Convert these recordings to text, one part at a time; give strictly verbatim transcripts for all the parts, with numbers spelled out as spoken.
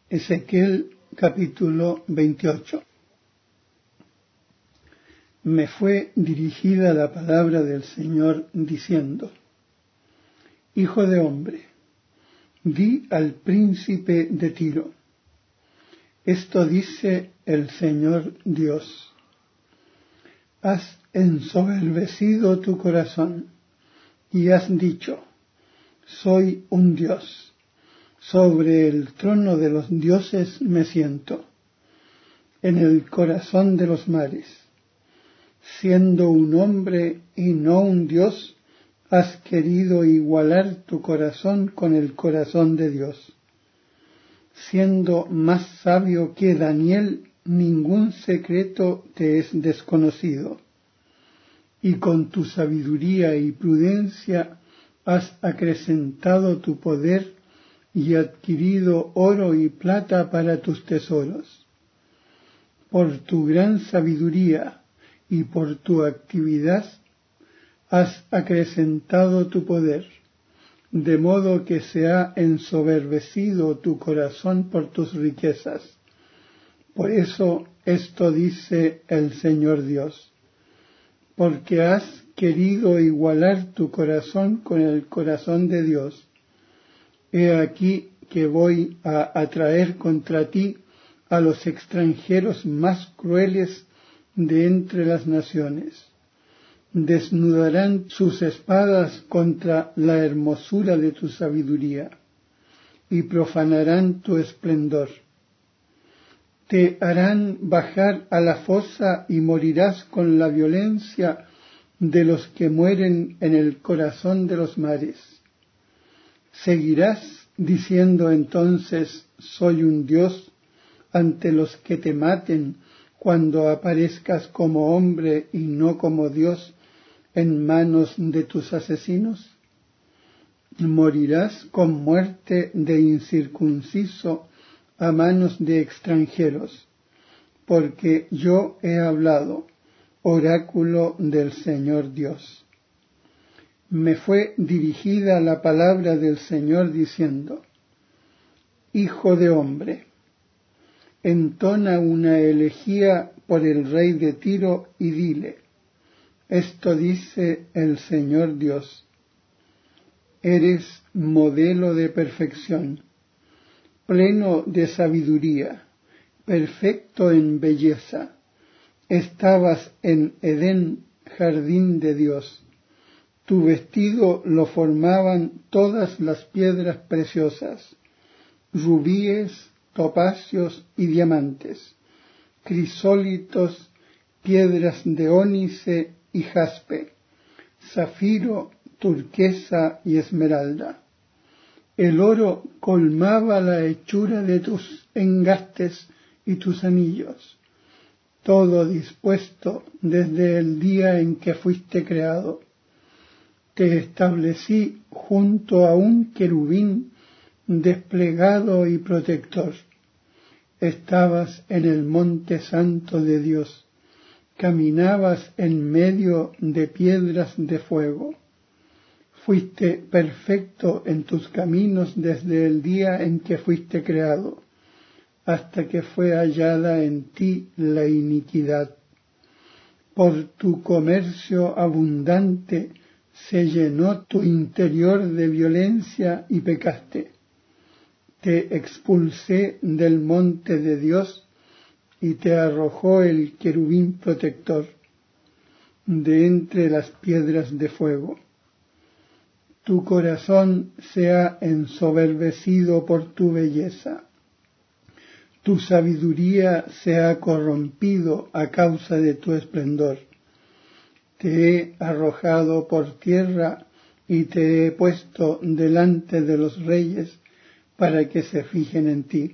Ezequiel capítulo veintiocho. Me fue dirigida la palabra del Señor diciendo: Hijo de hombre, di al príncipe de Tiro, esto dice el Señor Dios: has ensoberbecido tu corazón y has dicho: soy un Dios, sobre el trono de los dioses me siento, en el corazón de los mares. Siendo un hombre y no un Dios, has querido igualar tu corazón con el corazón de Dios. Siendo más sabio que Daniel, ningún secreto te es desconocido. Y con tu sabiduría y prudencia has acrecentado tu poder y adquirido oro y plata para tus tesoros. Por tu gran sabiduría y por tu actividad has acrecentado tu poder, de modo que se ha ensoberbecido tu corazón por tus riquezas. Por eso esto dice el Señor Dios: porque has querido igualar tu corazón con el corazón de Dios. He aquí que voy a atraer contra ti a los extranjeros más crueles de entre las naciones. Desnudarán sus espadas contra la hermosura de tu sabiduría y profanarán tu esplendor. Te harán bajar a la fosa y morirás con la violencia de los que mueren en el corazón de los mares. Seguirás diciendo entonces: soy un Dios, ante los que te maten cuando aparezcas como hombre y no como Dios en manos de tus asesinos. Morirás con muerte de incircunciso a manos de extranjeros, porque yo he hablado, oráculo del Señor Dios. Me fue dirigida la palabra del Señor diciendo: Hijo de hombre, entona una elegía por el rey de Tiro y dile: esto dice el Señor Dios: eres modelo de perfección, pleno de sabiduría, perfecto en belleza. Estabas en Edén, jardín de Dios. Tu vestido lo formaban todas las piedras preciosas, rubíes, topacios y diamantes, crisólitos, piedras de ónice y jaspe, zafiro, turquesa y esmeralda. El oro colmaba la hechura de tus engastes y tus anillos, todo dispuesto desde el día en que fuiste creado. Te establecí junto a un querubín desplegado y protector. Estabas en el monte santo de Dios, caminabas en medio de piedras de fuego. Fuiste perfecto en tus caminos desde el día en que fuiste creado, hasta que fue hallada en ti la iniquidad. Por tu comercio abundante se llenó tu interior de violencia y pecaste. Te expulsé del monte de Dios y te arrojó el querubín protector de entre las piedras de fuego. Tu corazón se ha ensoberbecido por tu belleza. Tu sabiduría se ha corrompido a causa de tu esplendor. Te he arrojado por tierra y te he puesto delante de los reyes para que se fijen en ti.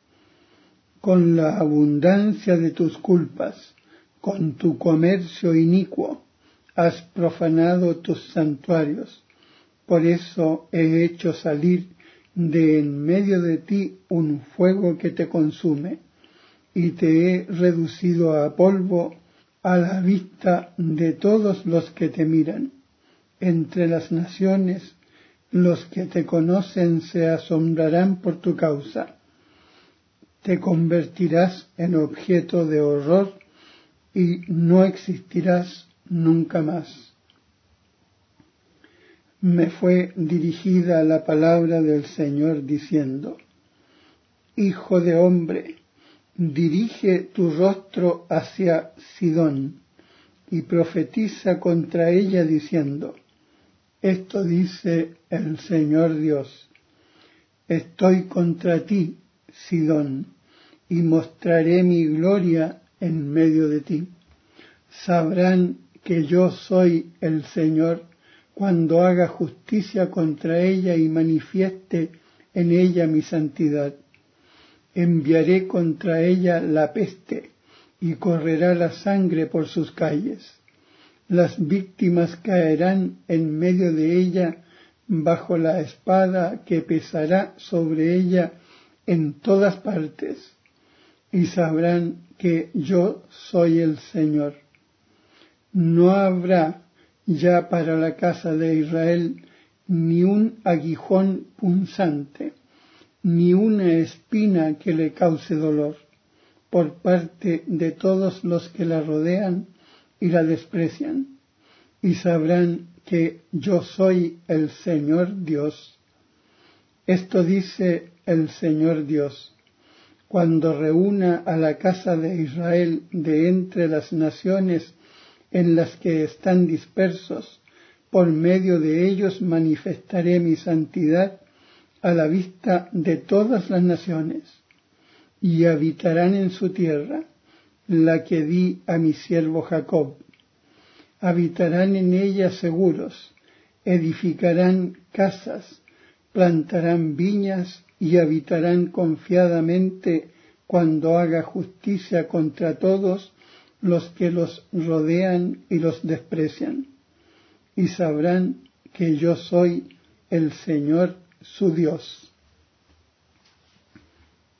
Con la abundancia de tus culpas, con tu comercio inicuo, has profanado tus santuarios. Por eso he hecho salir de en medio de ti un fuego que te consume, y te he reducido a polvo a la vista de todos los que te miran. Entre las naciones, los que te conocen se asombrarán por tu causa. te convertirás en objeto de horror y no existirás nunca más. Me fue dirigida la palabra del Señor diciendo: Hijo de hombre, dirige tu rostro hacia Sidón y profetiza contra ella diciendo: Esto dice el Señor Dios: Estoy contra ti, Sidón, y mostraré mi gloria en medio de ti. Sabrán que yo soy el Señor cuando haga justicia contra ella y manifieste en ella mi santidad. Enviaré contra ella la peste y correrá la sangre por sus calles. Las víctimas caerán en medio de ella bajo la espada que pesará sobre ella en todas partes, y sabrán que yo soy el Señor. No habrá ya para la casa de Israel ni un aguijón punzante, ni una espina que le cause dolor, por parte de todos los que la rodean y la desprecian, y sabrán que yo soy el Señor Dios. Esto dice el Señor Dios: cuando reúna a la casa de Israel de entre las naciones en las que están dispersos, por medio de ellos manifestaré mi santidad a la vista de todas las naciones, y habitarán en su tierra, la que di a mi siervo Jacob. Habitarán en ella seguros, edificarán casas, plantarán viñas y habitarán confiadamente cuando haga justicia contra todos los que los rodean y los desprecian. Y sabrán que yo soy el Señor su Dios.